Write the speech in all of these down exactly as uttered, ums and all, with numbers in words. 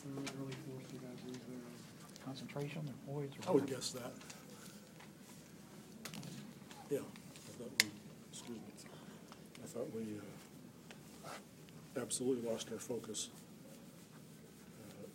third, early fourth, you guys lose their concentration, their poise? I would guess that. Yeah, I thought we, excuse me, I thought we uh, absolutely lost our focus. Uh,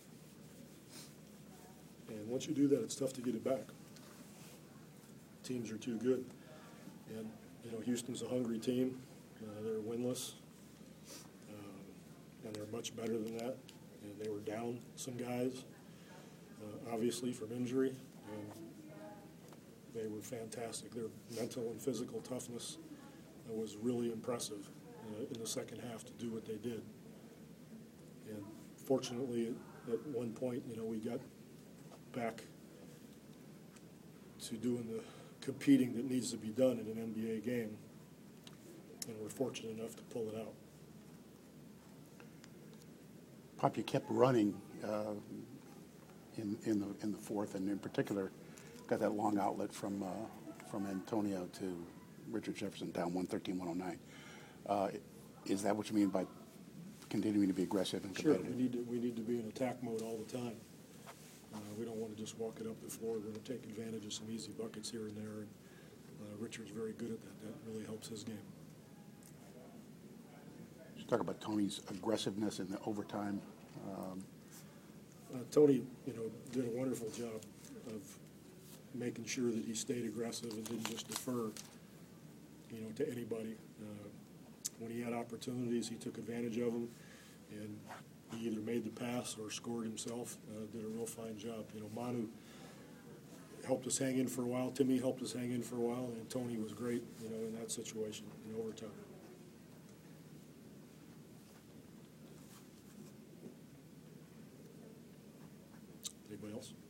and once you do that, it's tough to get it back. Teams are too good. And, you know, Houston's a hungry team. Uh, they're winless. Um, and they're much better than that. And they were down some guys, uh, obviously, from injury. And they were fantastic. Their mental and physical toughness uh, was really impressive uh, in the second half to do what they did. And fortunately, at, at one point, you know, we got back to doing the competing that needs to be done in an N B A game, and we're fortunate enough to pull it out. Pop, you kept running uh, in in the in the fourth, and in particular, got that long outlet from uh, from Antonio to Richard Jefferson down one thirteen, one oh nine. Uh, is that what you mean by continuing to be aggressive and competitive? Sure, we need to we need to be in attack mode all the time. Uh, we don't want to just walk it up the floor. We're going to take advantage of some easy buckets here and there. And uh, Richard's very good at that. That really helps his game. Just talk about Tony's aggressiveness in the overtime. Um, uh, Tony, you know, did a wonderful job of making sure that he stayed aggressive and didn't just defer, you know, to anybody. Uh, when he had opportunities, he took advantage of them, and he either made the pass or scored himself. Uh, did a real fine job. You know, Manu helped us hang in for a while. Timmy helped us hang in for a while, and Tony was great, you know, in that situation in overtime. Anybody else?